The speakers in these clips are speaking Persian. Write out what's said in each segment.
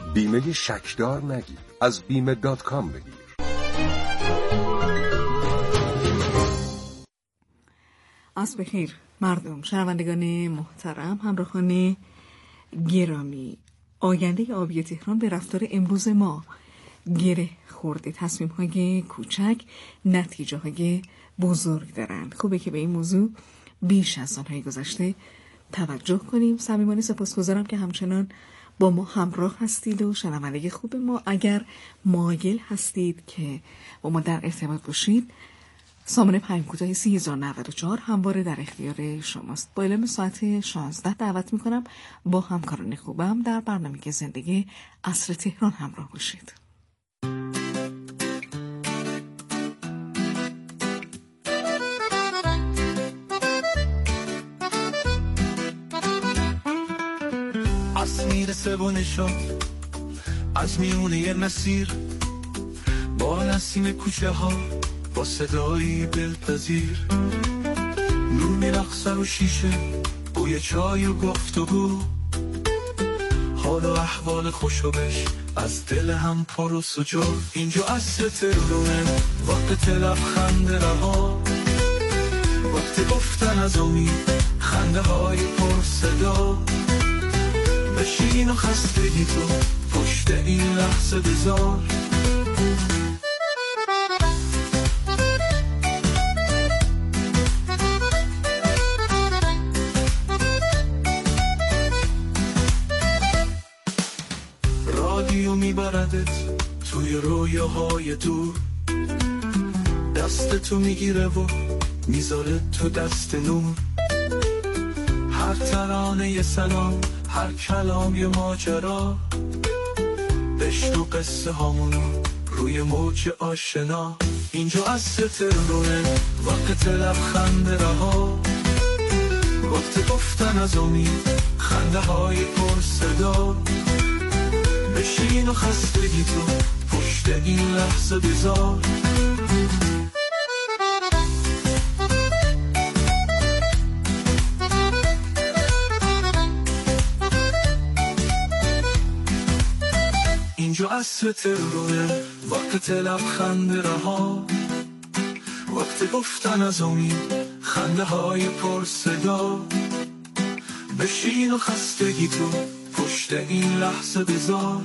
بیمه شکدار نگیر، از بیمه.com بگیر. عصر بخیر مردم، شنوندگان محترم، همراهان گرامی. آینده آبی تهران به رفتار امروز ما گره خورده. تصمیم‌های کوچک نتیجه‌های بزرگ دارند. خوبه که به این موضوع بیش از سال‌های گذشته توجه کنیم. صمیمانه سپاسگزارم که همچنان با ما همراه هستید و شنونده خوب ما. اگر مایل هستید که با ما در ارتباط باشید، سامانه پیام کوتاه 3094 همواره در اختیار شماست. با اعلام ساعت 16 دعوت میکنم با همکاران خوبم در برنامه زندگی عصر تهران همراه باشید. میرسه و نشاد از میونه یه مسیر، با نسیم کوچه ها، با صدایی دلپذیر، نور میرقصه رو شیشه، بوی چای و گفتگو، حال و احوال خوشوبش از دل هم پر و سجود. اینجا عصر تهرونه، وقت لبخند رها، وقت گفتن از امید، خنده های پر صدا. بشین و خستگی تو پشت این لحظه بذار، رادیو میبردت توی رویاهای دور، دست تو میگیره و میذاره تو دست نور. هر ترانه یه سلام، هر کلام یه ماجرا، بشنو قصه هامونو روی موج آشنا. اینجا عصر تهرونه، وقت لبخند رها، وقت گفتن از امید، خنده های پر صدا. بشین و خستگی تو پشت این لحظه بذار، اینجا عصر تهرونه، وقت لبخند رها، وقت گفتن از امید، خنده های پر صدا. بشین و خستگی تو پشت این لحظه بذار.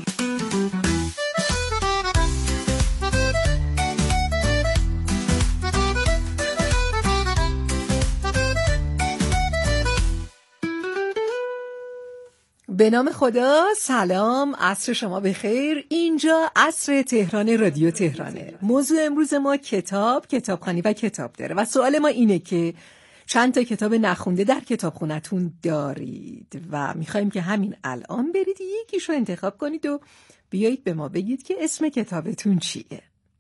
به نام خدا، سلام، عصر شما بخیر. اینجا عصر تهران، رادیو تهرانه. موضوع امروز ما کتابخوانی و کتاب داره و سوال ما اینه که چند تا کتاب نخونده در کتابخونه‌تون دارید و میخوایم که همین الان برید یکیشو انتخاب کنید و بیایید به ما بگید که اسم کتابتون چیه.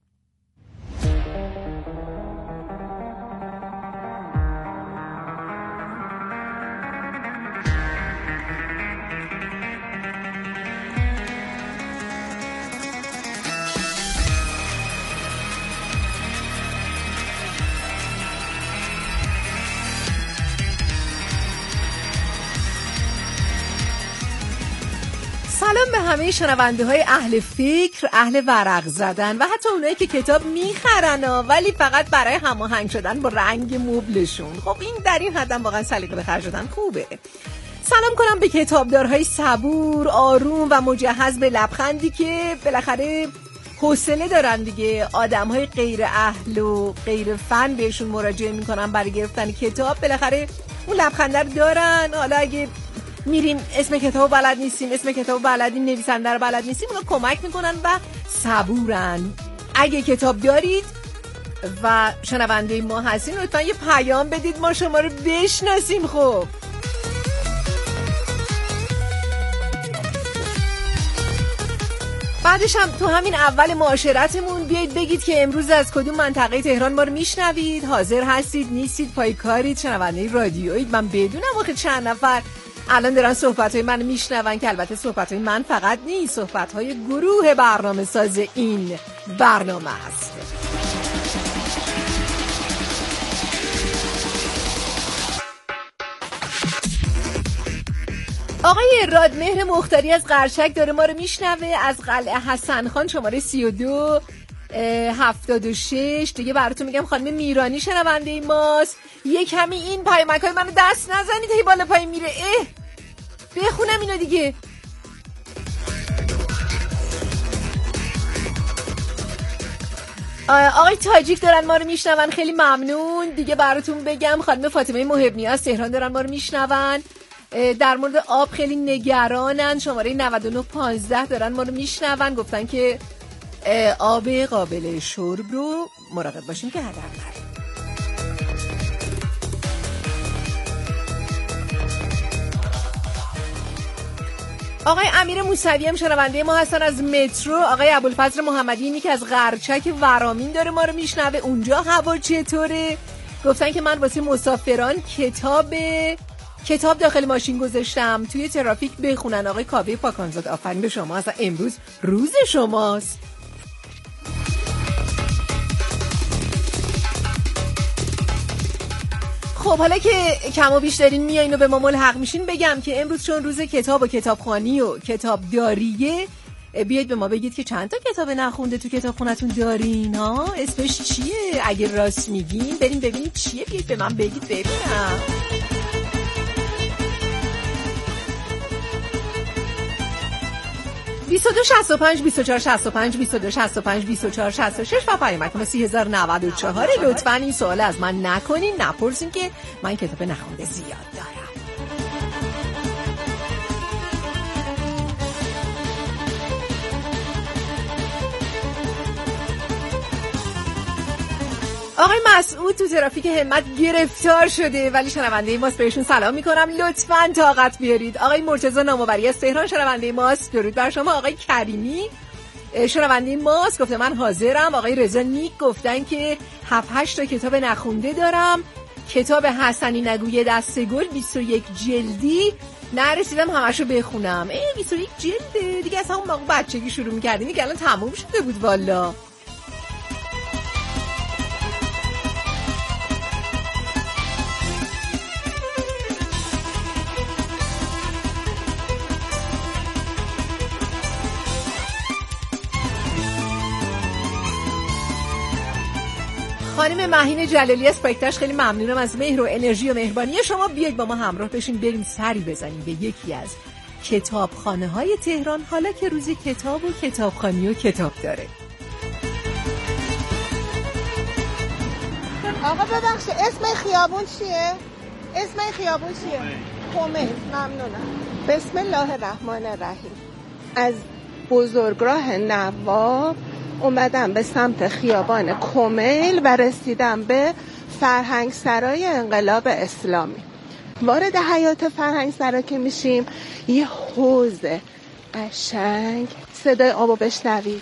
سلام به همه شنونده های اهل فکر، اهل ورق زدن و حتی اونایی که کتاب میخرن ولی فقط برای هماهنگ شدن با رنگ مبلشون. خب این در این حدم واقعا سلیقه به خرج دادن خوبه. سلام کنم به کتابدارهای صبور، آروم و مجهز به لبخندی که بالاخره حوصله دارن دیگه. آدم‌های غیر اهل و غیر فن بهشون مراجعه میکنن برای گرفتن کتاب، بالاخره اون لبخنده رو دارن. حالا اگه میریم اسم کتاب بلد نیستیم، اسم کتاب بلدیم، نویسنده رو بلد نیستیم، اونا کمک میکنن و صبورن. اگه کتاب دارید و شنونده ما هستین لطفا یه پیام بدید ما شما رو بشناسیم. خب بعدش هم تو همین اول معاشرتمون بیایید بگید که امروز از کدوم منطقه تهران ما رو میشنوید، حاضر هستید نیستید، پای کارید، شنونده رادیویید. من بدونم آخه چند نفر الان دارن صحبت‌های من میشنون که البته صحبت‌های من فقط نیست، صحبت‌های گروه برنامه ساز این برنامه است. آقای رادمهر مختاری از قرچک داره ما رو میشنوه، از قلعه حسن خان شماره 3276. دیگه براتون میگم خانم میرانی شنونده ماست. یه کمی این پیامک‌های منو دست نزنید هی بالا پایین میره. بخونم اینو دیگه. آقای تاجیک دارن ما رو میشنون، خیلی ممنون. دیگه براتون بگم خانم فاطمه محبنی از تهران دارن ما رو میشنون، در مورد آب خیلی نگرانن، شماره 9915 دارن ما رو میشنون، گفتن که آب قابل شرب رو مراقب باشیم که هدر نره. آقای امیر موسوی هم شنونده ما هستن از مترو. آقای ابوالفضل محمدی که از قرچک ورامین داره ما رو میشنوه، اونجا هوا چطوره؟ گفتن که من واسه مسافران کتاب داخل ماشین گذاشتم توی ترافیک بخونن. آقای کاوه پاکانزاد آفرین به شما، اصلا امروز روز شماست. خب حالا که کم و بیش دارین میایین و به ما ملحق میشین، بگم که امروز چون روز کتاب و کتابخوانی و کتابداریه، بیاید به ما بگید که چند تا کتاب نخونده تو کتابخونتون دارین ها، اسمش چیه؟ اگه راست میگین بریم ببینید چیه، بیاید به من بگید ببینم. بیست و 65 24 65 22 65 24 66 و پیامک 3094. لطفاً این سوال از من نکنین، نپرسین که من کتاب نخونده زیاد دارم. آقای مسعود تو ترافیک همت گرفتار شده ولی شنونده ماست، بهشون سلام میکنم، لطفاً طاقت بیارید. آقای مرتضی نامآوری از تهران شنونده ماست، درود بر شما. آقای کریمی شنونده ماست، گفته من حاضرم. آقای رضا نیک گفتن که 7-8 تا کتاب نخونده دارم، کتاب حسنی نگوی دسته گل 21 جلدی نرسیدم همشو بخونم. 21 جلده دیگه، از همون موقع بچگی شروع می‌کردیم دیگه، الان تموم شده بود والا. خانم مهین جلالی از پایتخت خیلی ممنونم از مهر و انرژی و مهربانی شما. بیاید با ما همراه بشین، بریم سری بزنیم به یکی از کتابخانه‌های تهران، حالا که روز کتاب و کتابخوانی و کتاب داره. آقا ببخشید اسم خیابون چیه؟ اسم خیابون چیه؟ کمیل. ممنونم. بسم الله الرحمن الرحیم. از بزرگراه نواب اومدم به سمت خیابان کمیل و رسیدم به فرهنگ سرای انقلاب اسلامی. وارد حیات فرهنگ سرا که میشیم یه حوض قشنگ، صدای آبو بشنوید.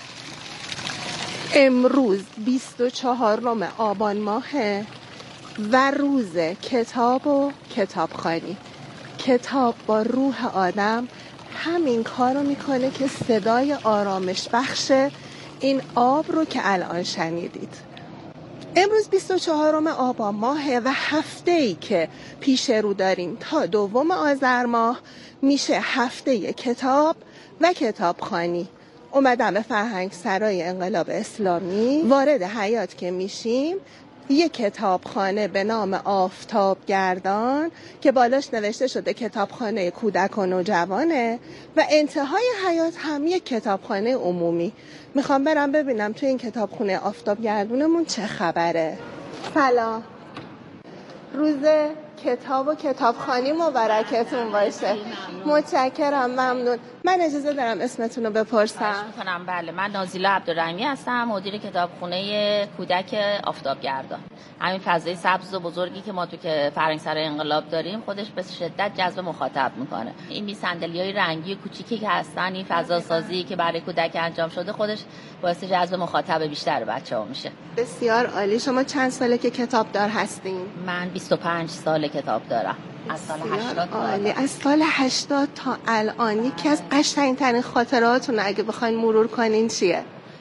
امروز 24 آبان ماهه و روز کتاب و کتابخوانی. کتاب با روح آدم همین کارو میکنه که صدای آرامش بخش این آب رو که الان شنیدید. امروز 24 آبان ماهه و هفته‌ای که پیش رو داریم تا 2 آذر ماه میشه هفته کتاب و کتابخوانی. اومدم به فرهنگ سرای انقلاب اسلامی، وارد حیات که میشیم یک کتابخانه به نام آفتابگردان که بالاش نوشته شده کتابخانه کودک و نوجوانه و انتهای حیات هم یک کتابخانه عمومی. میخوام برم ببینم توی این کتابخانه آفتابگردونمون چه خبره. سلام، روز کتاب و کتابخوانی مبارکتون باشه. متشکرم، ممنون. من اجازه دارم اسمتون رو بپرسم؟ می‌کنم. بله، من نازیلا عبدالرحیمی هستم، مدیر کتابخونه کودک آفتابگردان. همین فضای سبز و بزرگی که ما تو که فرهنگ سرای انقلاب داریم خودش به شدت جذب مخاطب میکنه. این صندلی‌های رنگی کوچیکی که هستن، این فضا سازی که برای کودک انجام شده خودش باعث جذب مخاطب بیشتر بچه‌ها میشه. بسیار عالی. شما چند ساله که کتابدار هستین؟ من 25 سال کتاب دارم. از سال 80 عالی. از سال 80 تا الان یکی از قشنگترین خاطراتون اگه بخواین مرور کنین چیه؟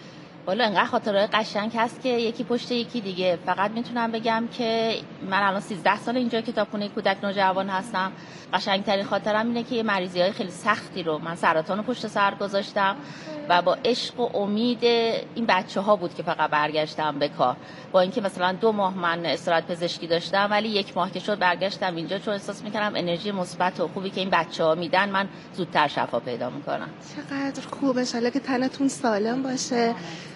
والا انقدر خاطرهای قشنگ هست که یکی پشت یکی دیگه. فقط میتونم بگم که من الان 13 سال اینجا کتابخونه کودک نوجوان هستم. قشنگترین خاطرم اینه که یه مریضی‌های خیلی سختی رو من سرطان رو پشت سر گذاشتم و با عشق و امید این بچه‌ها بود که فقط برگشتم به کار. با اینکه مثلا 2 ماه من استراحت پزشکی داشتم، ولی 1 ماه که شد برگشتم اینجا، چون احساس می‌کردم انرژی مثبت و خوبی که این بچه‌ها میدن من زودتر شفا پیدا می‌کنم. چقدر خوبه. ان شاءالله که تنتون سالم باشه،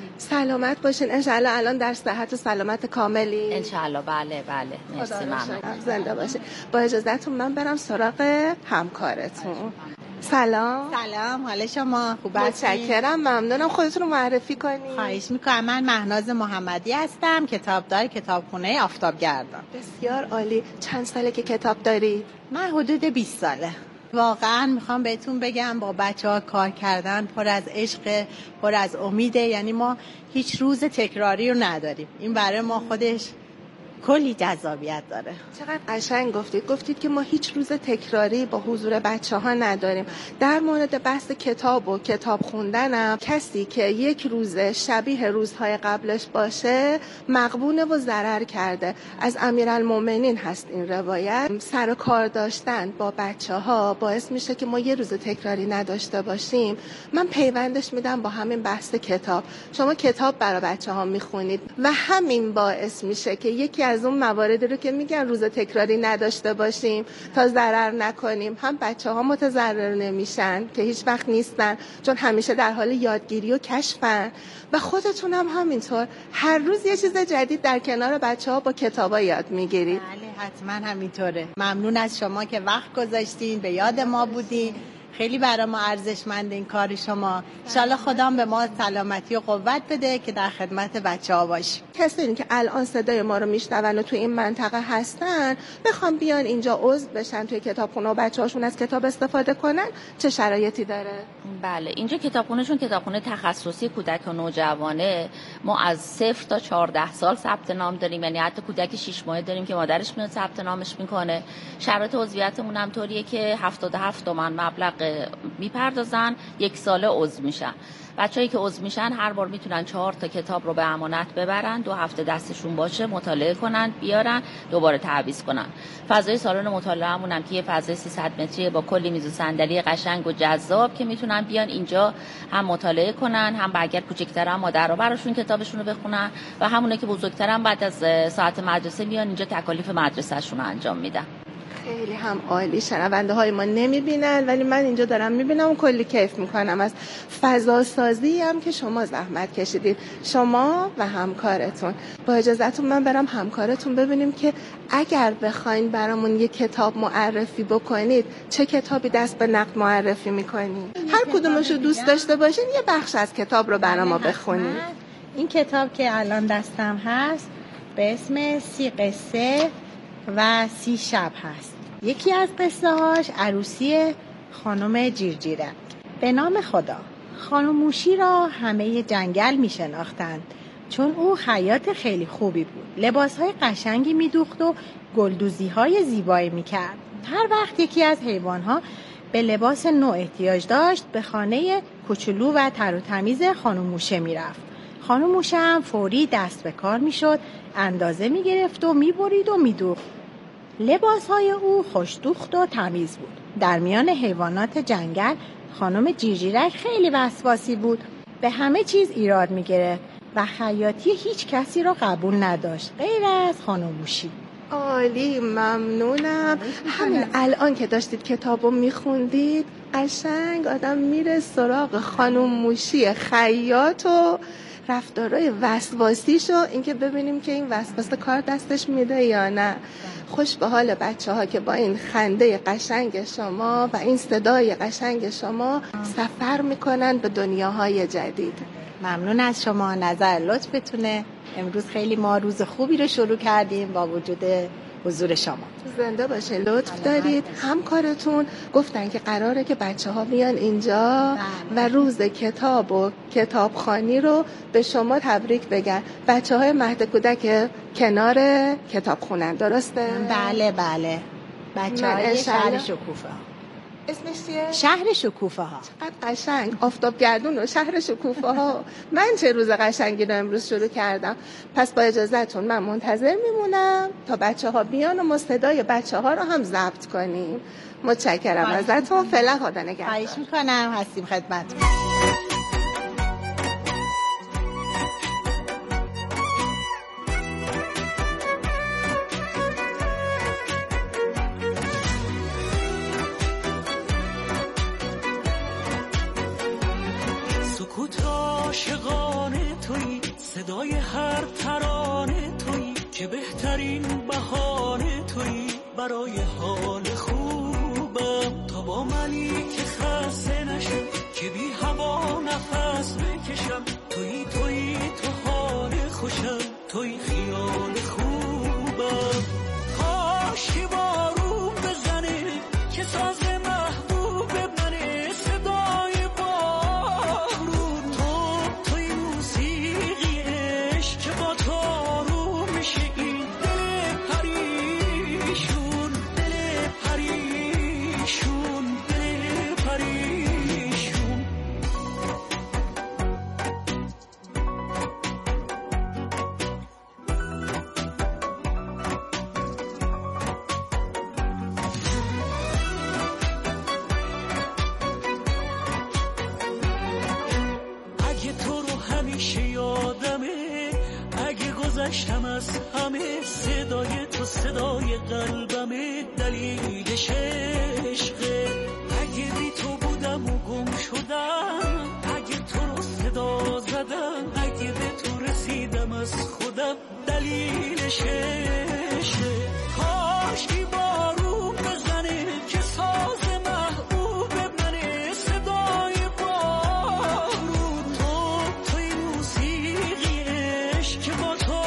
سلامت باشین. ان شاءالله الان در صحت و سلامت کاملی. ان شاءالله. بله مرسی. ممنون. زنده باشین. با اجازهتون من برم سراغ همکارتون. سلام. حال شما خوب هستین؟ متشکرم، ممنونم. خودتون رو معرفی کنید. خواهش میکنم. من مهناز محمدی هستم، کتابدار کتابخونه آفتابگردان. بسیار عالی. چند ساله که کتاب داری؟ من حدود 20 ساله. واقعا میخوام بهتون بگم با بچه‌ها کار کردن پر از عشق، پر از امیده. یعنی ما هیچ روز تکراری رو نداریم. این برای ما خودش کلی جذابیت داره. چقدر قشنگ گفتید که ما هیچ روز تکراری با حضور بچه‌ها نداریم. در مورد بحث کتاب و کتاب خوندنم، کسی که یک روز شبیه روزهای قبلش باشه مغبونه و ضرر کرده. از امیرالمومنین هست این روایت. سر کار داشتن با بچه‌ها باعث میشه که ما یه روز تکراری نداشته باشیم. من پیوندش میدم با همین بحث کتاب. شما کتاب برای بچه‌ها میخونید و همین باعث میشه که یکی از اون مواردی رو که میگن روز تکراری نداشته باشیم تا ضرر نکنیم، هم بچه‌ها متضرر نمیشن که هیچ وقت نیستن، چون همیشه در حال یادگیری و کشفن، و خودتون هم همینطور هر روز یه چیز جدید در کنار بچه‌ها با کتابا یاد میگیرید. بله حتما همینطوره. ممنون از شما که وقت گذاشتین، به یاد ما بودین. خیلی برای ما ارزشمند این کار شما. انشالله خدا به ما سلامتی و قوت بده که در خدمت بچه‌ها باشیم. کسایی که الان صدای ما رو میشنون و توی این منطقه هستن بخوام بیان اینجا عضو بشن توی کتابخونه و بچه‌هاشون از کتاب استفاده کنن، چه شرایطی داره؟ بله، اینجا کتابخونهشون کتابخونه تخصصی کودک و نوجوانه. ما از 0 تا 14 سال ثبت نام داریم، یعنی حتی کودک 6 ماهه داریم که مادرش میاد ثبت نامش میکنه. شرایط عضویتمون هم طوریه که 77 تومن مبلغ میپردازن، 1 ساله عضو میشن. بچه‌ای که عضو میشن هر بار میتونن 4 تا کتاب رو به امانت ببرن، 2 هفته دستشون باشه، مطالعه کنن، بیارن، دوباره تعویض کنن. فضای سالن مطالعه‌مون هم که یه فضای 300 متری با کلی میز و صندلی قشنگ و جذاب که میتونن بیان اینجا هم مطالعه کنن، هم اگر کوچکترن مادرها براشون کتابشون رو بخونن، و همونه که بزرگترن بعد از ساعت مدرسه میان اینجا تکالیف مدرسه‌شون رو انجام میدن. خیلی هم عالی. شنونده های ما نمیبینن ولی من اینجا دارم میبینم و کلی کیف میکنم از فضا سازی هم که شما زحمت کشیدید، شما و همکارتون. با اجازهتون من برم همکارتون ببینیم که اگر بخواین برامون یه کتاب معرفی بکنید چه کتابی دست به نقد معرفی میکنید. هر کدومشو دوست داشته باشین یه بخش از کتاب رو برام بخونید. این کتاب که الان دستم هست به اسم 30 قصه و 30 شب هست. یکی از قصه هاش عروسی خانم جیرجیره. به نام خدا. خانم موشی را همه جنگل می شناختند چون او خیاط خیلی خوبی بود. لباس های قشنگی می دوخت و گلدوزی های زیبایی می کرد. هر وقت یکی از حیوان ها به لباس نو احتیاج داشت به خانه کوچولو و تر و تمیز خانم موشه می رفت. خانم موشه هم فوری دست به کار می شد، اندازه می گرفت و می برید و می دوخت. لباسهای او خوش‌دوخت و تمیز بود. در میان حیوانات جنگل خانم جیرجیرک خیلی وسواسی بود. به همه چیز ایراد می‌گرفت و خیاطی هیچ کسی را قبول نداشت غیر از خانم موشی. عالی، ممنونم. همین الان که داشتید کتابو میخوندید قشنگ آدم میره سراغ خانم موشی خیاط و رفتارهای وسواسیشو، اینکه ببینیم که این وسواسه کار دستش میده یا نه. خوش به حال بچه‌ها که با این خنده قشنگ شما و این صدای قشنگ شما سفر میکنن به دنیاهای جدید. ممنون از شما، نظر لطفتونه. امروز خیلی ما روز خوبی رو شروع کردیم با وجود حضور شما. زنده باشه، لطف دارید. همکارتون گفتن که قراره که بچه‌ها بیان اینجا و روز کتاب و کتابخوانی رو به شما تبریک بگن. بچه‌های مهد کودک کنار کتابخونن، درسته؟ بله بچه‌های شهر شکوفه. اسمش چیه؟ شهر شکوفه ها. چقدر قشنگ، آفتابگردون و شهر شکوفه ها. من چه روز قشنگی رو امروز شروع کردم. پس با اجازهتون من منتظر میمونم تا بچه‌ها بیان و ما صدای بچه‌ها رو هم ضبط کنیم. متشکرم ازتون. فعلا خدا نگهدار. خواهش میکنم، هستیم خدمتتون. عاشقانه تویی، صدای هر ترانه تویی، که بهترین بهانه تویی برای حال خوبم. تا با منی که خسته نشم، که بی هوا نفس بکشم، تویی تو حال خوشم، تویی خیال خوبم. کاشی بارون بزنه که ساز محبوب منه، صدای گذشتم از همه، صدای تو صدای قلبمه، دلیلش عشقه. اگه بی تو بودم و گم شدم، اگه تو رو صدا زدم، اگه به تو رسیدم از خودم، دلیلش عشقه. کاشکی بارون بزنه که ساز محبوب منه، صدای بارون. توی موسیقی عشق که با تو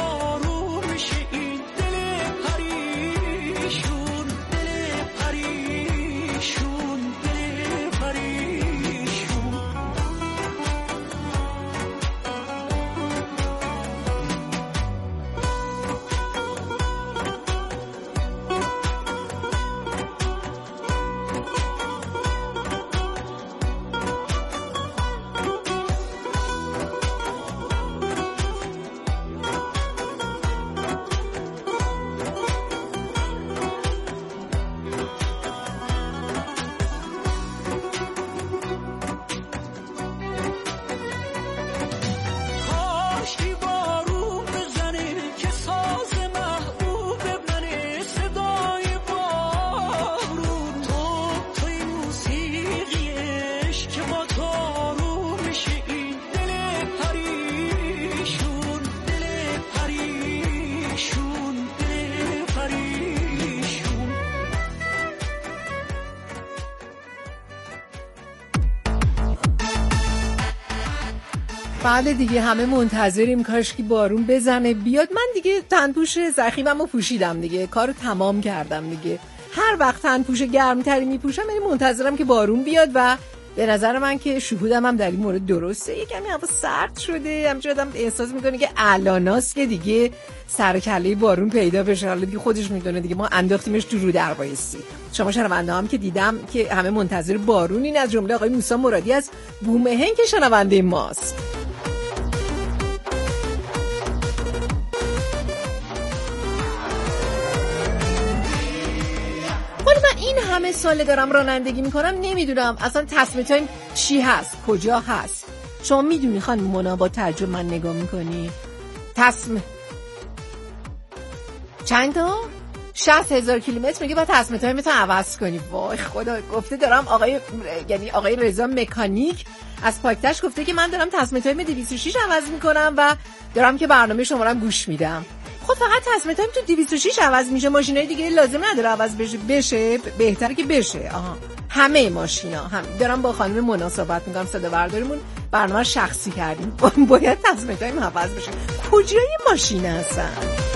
بله دیگه، همه منتظریم کاش که بارون بزنه بیاد. من دیگه تنپوش ضخیممو پوشیدم دیگه، کارو تمام کردم دیگه. هر وقت تنپوش گرمتری میپوشم یعنی منتظرم که بارون بیاد و به نظر من که شهودم هم در این مورد درسته. یه کمی هوا سرد شده، همینجوری آدم احساس میکنه که الاناست که دیگه سر کله بارون پیدا بشه. حالا دیگه خودش میدونه دیگه، ما انداختیمش تو رو در بایستی. شما شنونده هم که دیدم که همه منتظر بارونین، از جمله آقای موسی مرادی از بومهن که شنونده ماست. این همه ساله دارم رانندگی میکنم، نمیدونم اصلا تصمیم تایم چی هست، کجا هست. شما میدونی خانم مونا، با تعجب من نگاه میکنی. تصمیم چند تا؟ 60,000 کیلومتر میگه با تصمیم تایم تو عوض کنی. وای خدا، گفته دارم آقای رضا مکانیک از پاکتش گفته که من دارم تصمیم تایم 206 عوض میکنم و دارم که برنامه شما رو گوش میدم. خود فقط تصمیم تایم تو 206 عوض میشه، ماشینای دیگه لازم نداره عوض بشه بهتره که بشه. همه ماشینا هم دارم با خانم مونا صحبت میکنم، صدا برداریمون برنامه شخصی کردیم، باید تصمیم تایم عوض بشه. کجای ماشین هستن؟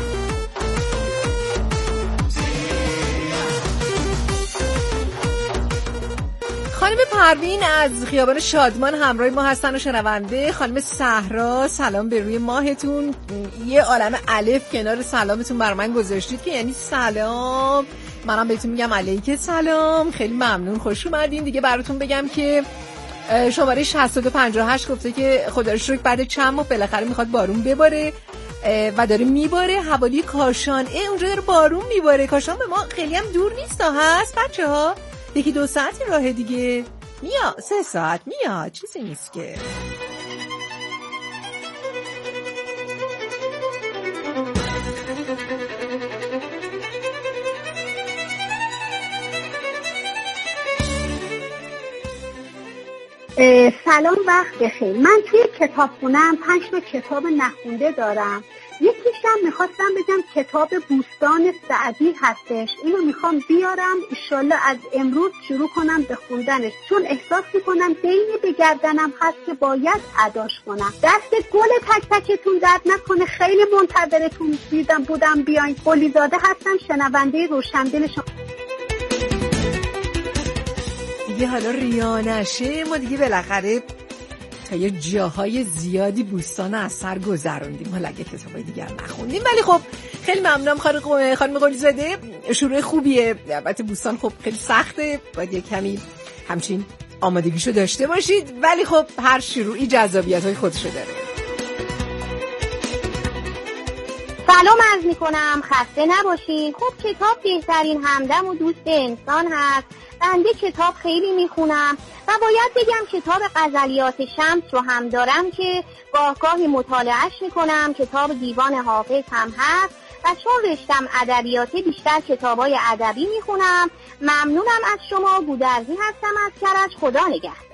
خانم پروین از خیابان شادمان همراه ما هستن و شنونده. خانم صحرا سلام به روی ماهتون، یه عالم الف کنار سلامتون بر من گذاشتید که یعنی سلام منم بهتون میگم علیک سلام، خیلی ممنون، خوش اومدین. دیگه براتون بگم که شماره 6258 گفته که خدا رو شکر بعد چند ماه بالاخره میخواد بارون بباره و داره میباره حوالی کاشان. اونجا داره بارون میباره. کاشان به ما خیلی هم دور نیست هست بچه ها، 1-2 ساعتی راه دیگه، میاد 3 ساعت میاد، چیزی نیست که. سلام، وقت بخیر. من توی کتابخونه‌ام 5 تا کتاب نخونده دارم. یکیشم میخواستم بگم کتاب بوستان سعدی هستش. اینو میخوام بیارم انشالله از امروز شروع کنم به خوندنش، چون احساس میکنم دینی به گردنم هست که باید اداش کنم. دست گل تک تکتون درد نکنه. خیلی منتظرتون بودم بیاین. قلیزاده هستم، شنونده روشندل شما. دیگه حالا ریا نشه، ما دیگه بالاخره تا یه جاهای زیادی بوستان از سر گذروندیم، حالا اگه کتابای دیگر نخوندیم. ولی خب خیلی ممنونم خانم قلیزاده، شروع خوبیه. البته بوستان خب خیلی سخته، باید یه کمی همچین آمادگیشو داشته باشید، ولی خب هر شروعی جذابیت‌های خودشو داره. سلام عرض میکنم، خسته نباشین. خب کتاب بهترین همدم و دوست انسان هست. بنده کتاب خیلی میخونم و باید بگم کتاب غزلیات شمس رو هم دارم که گاهی مطالعهش میکنم. کتاب دیوان حافظ هم هست و چون رشتم ادبیاته بیشتر کتابای ادبی میخونم. ممنونم از شما. گودرزی هستم از کرج. خدا نگهدار.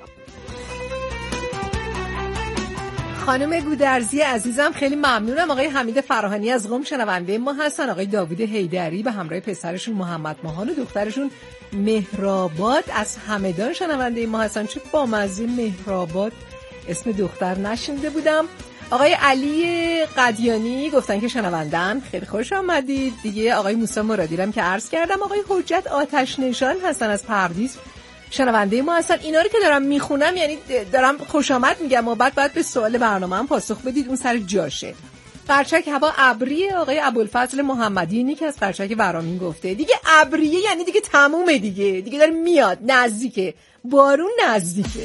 خانم گودرزی عزیزم خیلی ممنونم. آقای حمید فراهانی از قم شنونده ما هستن. آقای داوود حیدری به همراه پسرشون محمد ماهان و دخترشون مهرآباد از همدان شنونده ما هستن. چه بامزه مهرآباد، اسم دختر نشنیده بودم. آقای علی قدیانی گفتن که شنوندن، خیلی خوش آمدید. دیگه آقای موسی مرادی هم که عرض کردم. آقای حجت آتش نشان هستن از پردیس شنونده ما هستن. اینا رو که دارم میخونم یعنی دارم خوش آمد میگم و بعد به سوال برنامه هم پاسخ بدید، اون سر جاشه. قرچک هوا ابریه. آقای ابوالفضل محمدی که از قرچک ورامین گفته دیگه ابریه یعنی دیگه تمومه، دیگه داره میاد، نزدیکه، بارون نزدیکه.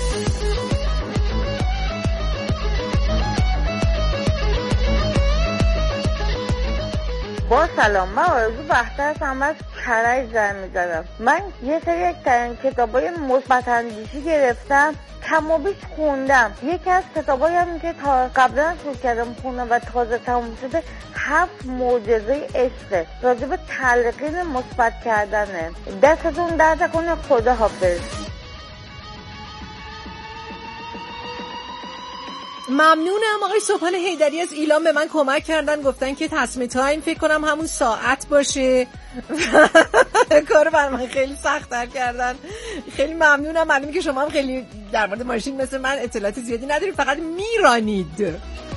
با سلام، من آرزو بختر هستم از کرج زنگ می‌زنم. من یه سری کتابای مثبت اندیشی گرفتم، کم و بیش خوندم. یکی از کتابایی هم که تا قبلا شروع کردم خوندم و تازه تموم شده 7 معجزه عشق، راجع به تلقین مثبت کردنه. دستتون درد کنه. خدا حافظ. ممنونم. آقای سبحان حیدری از ایلام به من کمک کردن، گفتن که تصمیم تایم فکر کنم همون ساعت باشه. کارو بر من خیلی سخت‌تر کردن. خیلی ممنونم. معلومه که شما هم خیلی در مورد ماشین مثل من اطلاعات زیادی ندارید، فقط میرانید.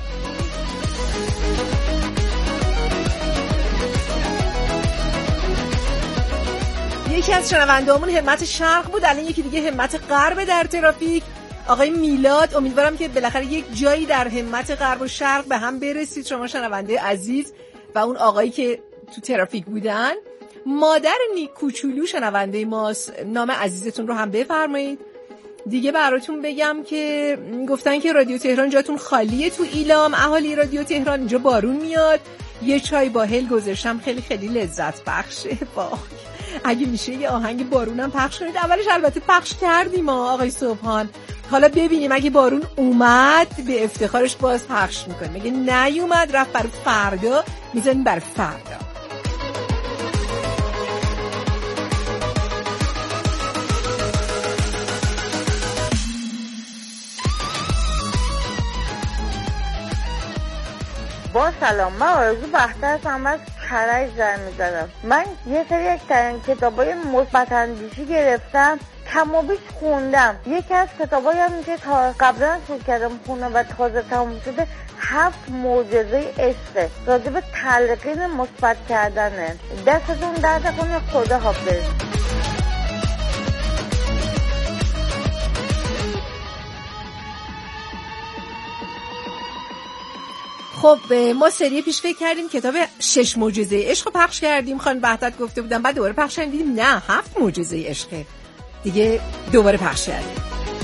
یکی از شنوندهامون همت شرق بود، الان یکی دیگه همت غرب در ترافیک. آقای میلاد، امیدوارم که بالاخره یک جایی در همت غرب و شرق به هم برسید شما شنونده عزیز و اون آقایی که تو ترافیک بودن. مادر نیک کوچولو شنونده ماست، نام عزیزتون رو هم بفرمایید. دیگه براتون بگم که گفتن که رادیو تهران جاتون خالیه تو ایلام. اهالی رادیو تهران، اینجا بارون میاد، یه چای با هل گذاشتم، خیلی خیلی لذت بخشه. اگه میشه یه آهنگ بارونم پخش کنید. اولش البته پخش کردیم آقای صبحان، حالا ببینیم اگه بارون اومد به افتخارش باز پخش میکنیم، اگه نیومد رفت برای فردا میذاریم برای فردا. با سلام، من آرزو بختر هستم از کرج زنگ می‌زنم. من یه سری کتابای مثبت اندیشی گرفتم، کم و بیش خوندم. یکی از کتابایی هم که تا قبلا شروع کردم خوندم و تازه تموم شده 7 معجزه عشق، راجع به تلقین مثبت کردنه. دستتون درد کنه. خدا حافظ. خب ما سری پیش فکر کردیم کتاب 6 معجزه عشق رو پخش کردیم، خانم وحدت گفته بودن، بعد دوباره پخش کردیم نه 7 معجزه عشقه دیگه، دوباره پخش کردیم.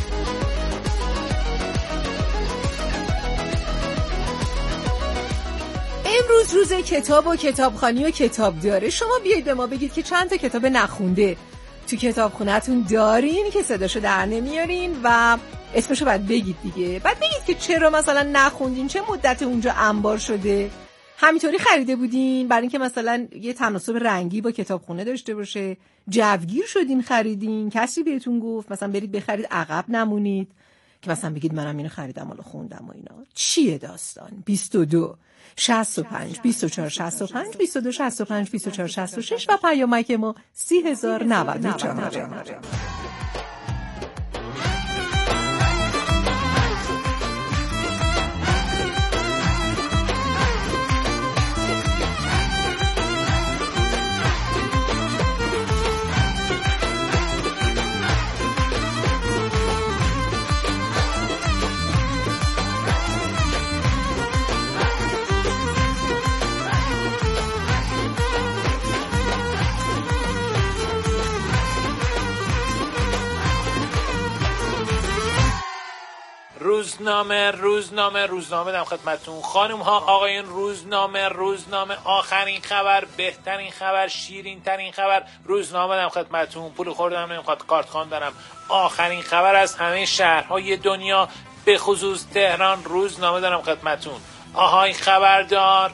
امروز روز کتاب و کتابخوانی و کتاب داره. شما بیایید به ما بگید که چند تا کتاب نخونده تو کتابخونه‌تون دارین که صداشو در نمیارین و اسمشو باید بگید دیگه. بعد بگید که چرا مثلا نخوندین، چه مدت اونجا انبار شده، همینطوری خریده بودین برای اینکه مثلا یه تناسب رنگی با کتابخونه داشته باشه، جوگیر شدین خریدین، کسی بهتون گفت مثلا برید بخرید عقب نمونید که مثلا بگید منم اینو خریدم حالا خوندم و اینا. چیه داستان؟ 22 65 24 65 22 65 24 66 و پیامک ما 30,094. روزنامه دم خدمتتون خانم ها آقایون. روزنامه آخرین خبر، بهترین خبر، شیرین ترین خبر. روزنامه دم خدمتتون. پول خوردم نمیخواد، کارت خواندنم. آخرین خبر از همه شهرهای دنیا به خصوص تهران. روزنامه دارم خدمتتون. آهای خبردار.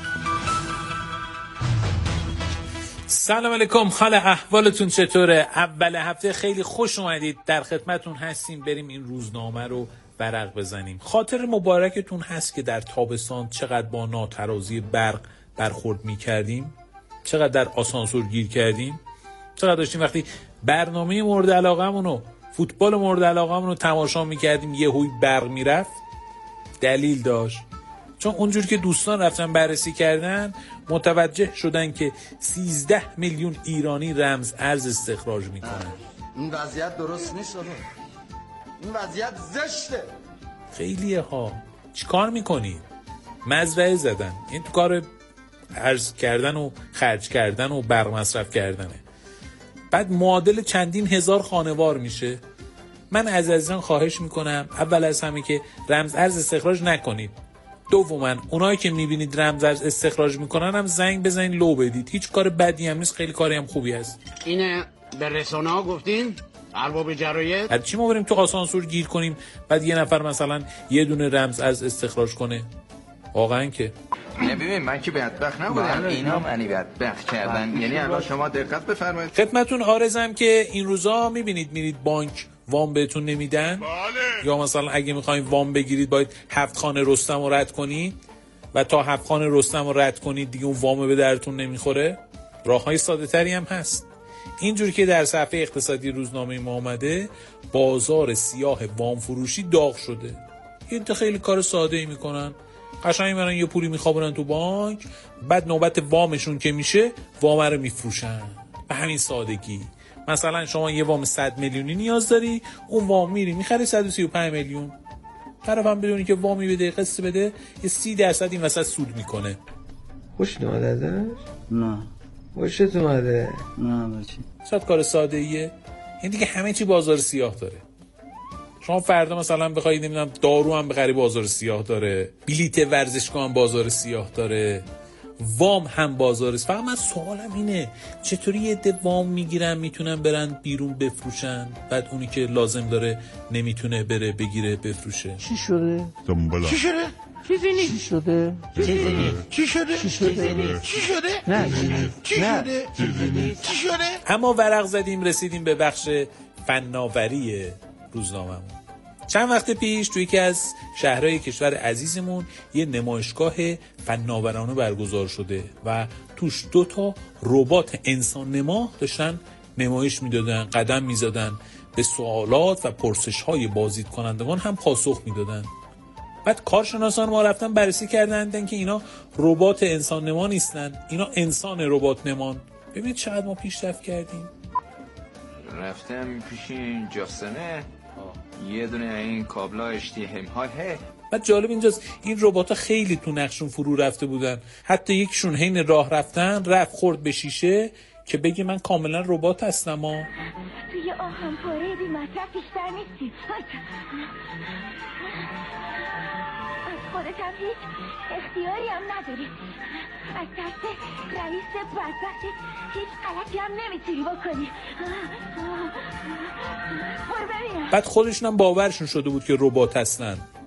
سلام علیکم، حال احوالتون چطوره؟ اول هفته خیلی خوش اومدید، در خدمتتون هستیم. بریم این روزنامه رو ورق بزنیم. خاطر مبارکتون هست که در تابستان چقدر با ناترازی برق برخورد می‌کردیم، چقدر در آسانسور گیر کردیم، چقدر داشتیم وقتی برنامه مورد علاقه‌مون و فوتبال مورد علاقه‌مون رو تماشا می‌کردیم یهویی برق میرفت. دلیل داشت، چون اونجور که دوستان رفتن بررسی کردن متوجه شدن که 13 میلیون ایرانی رمز ارز استخراج میکنن. این وضعیت درست نیست، این وضعیت زشته. خیلیه ها. چیکار میکنید؟ مزرعه زدن، این تو کار ارز کردن و خرج کردن و برق مصرف کردنه. بعد معادل چندین هزار خانوار میشه. من از عزیزان خواهش میکنم اول از همه که رمز ارز استخراج نکنید. دوما اونایی که میبینید رمز ارز استخراج میکنن هم زنگ بزنید، لو بدید. هیچ کار بدی هم نیست، خیلی کاری هم خوبی هست. اینه به رسانه ها گفتین؟ ارباب جراید؟ از چی ما بریم تو آسانسور گیر کنیم بعد یه نفر مثلا یه دونه رمز ارز استخراج کنه؟ واقعا که ببین من که بدبخت نبودم، اینا منی بدبخت کردن. یعنی الان شما دقت بفرمایید. خدمتتون عارضم که این روزا میبینید میرید بانک وام بهتون نمیدن. بله. یا مثلا اگه میخواین وام بگیرید باید 7 خانه رستم رو رد کنید و تا 7 خانه رستم رو رد کنید دیگه اون وام به درتون نمیخوره. راههای ساده تری هم هست. اینجوری که در صفحه اقتصادی روزنامه ما اومده، بازار سیاه وام فروشی داغ شده. این خیلی کار ساده ای میکنن، قشنگ میرن یه پولی میخوابونن تو بانک، بعد نوبت وامشون که میشه وام رو میفروشن. به همین سادگی. مثلا شما یه وام 100 میلیونی نیاز داری، اون وام میری میخری 135 میلیون. طرف هم بدونی که وامی بده قسط بده یه 30% این وسط سود میکنه. خوشت اومده ازش؟ نه. خوشت اومده؟ نه بچی. صد کار ساده ایه. این دیگه همه چی بازار سیاه داره. شما فردا مثلا بخواید نمیدونم دارو هم بخری بازار سیاه داره، بلیت ورزشگاه هم بازار سیاه داره، وام هم بازار است. فقط من سوالم اینه چطوری یه عده وام میگیرن میتونن برن بیرون بفروشن، بعد اونی که لازم داره نمیتونه بره بگیره بفروشه؟ چی شده؟ چی شده؟ چیزی نیست. چی شده؟ چیزی نیست. چی شده؟ چی شده؟ چی شده؟ نه چی شده؟ چی شده؟ اما ورق زدیم رسیدیم به بخش فناوری روزنامه‌مون. چند وقت پیش توی یکی از شهرهای کشور عزیزمون یه نمایشگاه فناورانه برگزار شده و توش 2 ربات انسان نما داشتن نمایش میدادن، قدم میزدن، به سوالات و پرسش‌های بازدید کنندگان هم پاسخ میدادن. بعد کارشناسان ما رفتن بررسی کردن که اینا ربات انسان نما نیستن، اینا انسان ربات نمان. ببینید چقدر ما پیشرفت کردیم. رفتم پیش این جاسنه، یه دونه این کابلا HDMI های. بعد جالب اینجاست این ربات‌ها خیلی تو نقشون فرو رفته بودن، حتی یکشون حین راه رفتن رفت خورد به شیشه که بگه من کاملا ربات هستم. توی آهن پاره بی مصرف بیشتر نیستی. از خودت هم هیچ اختیاری هم نداری. از دست رئیس بدبختت هیچ غلطی هم نمیتونی بکنی. بعد خودشون هم باورشون شده بود که ربات هستن.